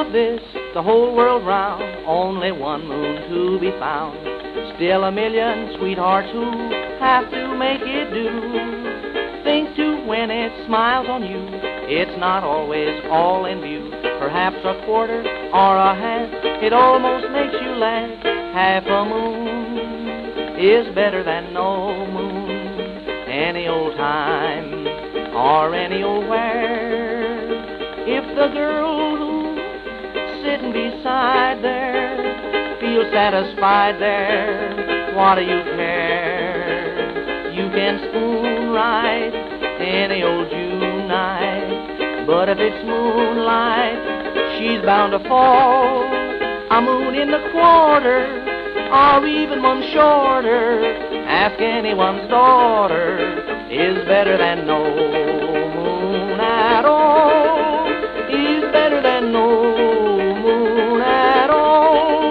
of this, the whole world round, only one moon to be found. Still a million sweethearts who have to make it do. Think too when it smiles on you, it's not always all in view. Perhaps a quarter or a half, it almost makes you laugh. Half a moon is better than no moon, any old time or any old where. If the girl who's sitting beside there feels satisfied there, what do you care? You can spoon right any old June night, but if it's moonlight, she's bound to fall. A moon in the quarter, or even one shorter, ask anyone's daughter, is better than no moon at all, is better than no moon at all.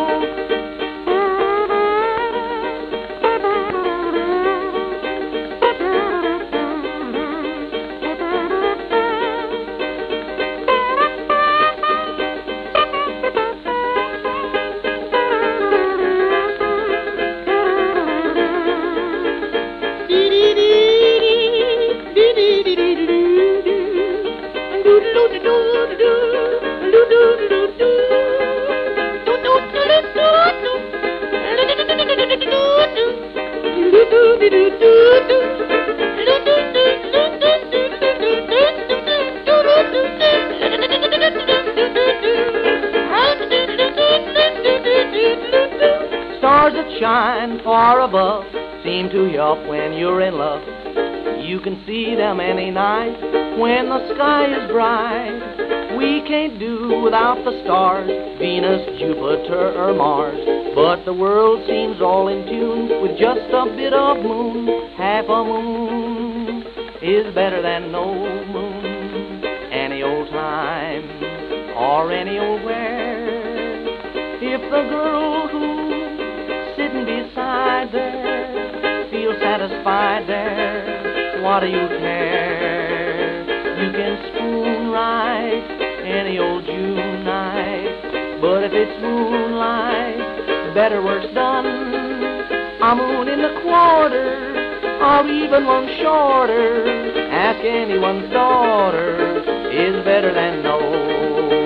Stars that shine far above seem to help when you're in love. You can see them any night when the sky is bright. We can't do without the stars, Venus, Jupiter, or Mars, but the world seems all in tune with just a bit of moon. Half a moon is better than no moon, any old time or any old where. If the girl who's sitting beside there feels satisfied there, what do you care? You can spoon right any old June night, but if it's moonlight, better work's done. A moon in the quarter, or even one shorter, ask anyone's daughter, is better than no